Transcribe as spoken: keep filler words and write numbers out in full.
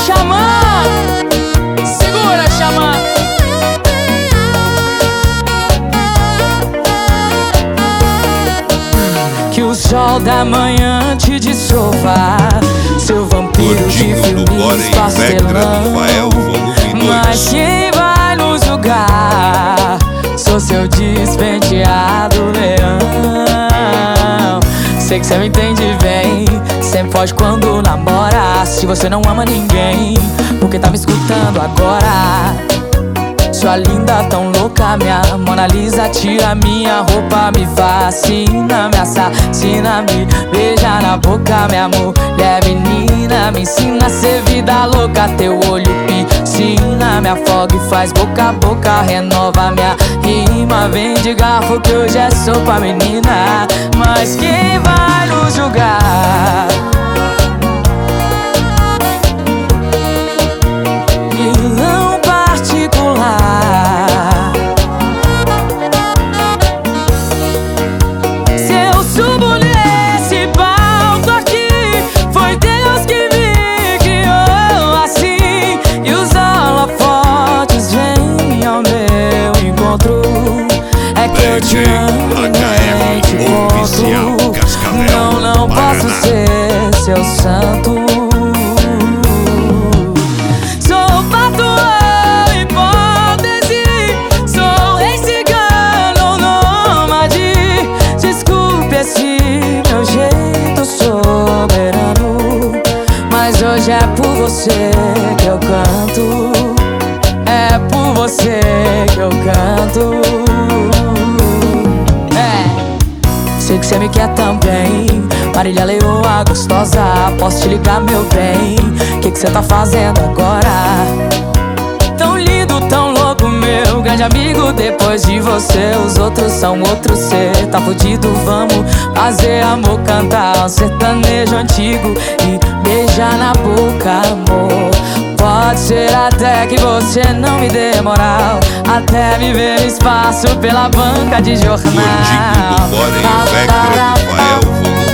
Xamã! Segura, Xamã! Que o sol da manhã te dissolva, seu vampiro de filmes pastelão. Mas quem vai nos julgar? Sou seu despenteado leão. Sei que cê me entende bem, sempre foge quando namora. Se você não ama ninguém, por que tá me escutando agora? Sua linda, tão louca, minha Mona Lisa. Tira minha roupa, me fascina, me assassina, me beija na boca, minha mulher menina. Me ensina a ser vida louca, teu olho piscina, me afoga e faz boca a boca, renova minha rima. Vem de garfo que hoje é sopa, menina. Mas quem vai nos julgar? Vilão particular. Se eu subo nesse palco aqui, foi Deus que me criou assim. E os holofotes vêm ao meu encontro. É que eu te amo, nem te conto. Não, não posso ser seu santo. Sou patrão, hipótese. Sou rei cigano, nômade. Desculpe esse meu jeito soberano, mas hoje é por você que eu canto. É por você que eu canto. Sei que cê me quer também, Marília Leoa gostosa. Posso te ligar, meu bem? Que que cê tá fazendo agora? Tão lindo, tão louco, meu grande amigo. Depois de você, os outros são outros. Cê tá fudido, vamos fazer amor, cantar um sertanejo antigo e beijar na boca, amor. Pode ser até que você não me dê moral, até me ver no espaço pela banca de jornal. Gordinho do Bora, Rafael,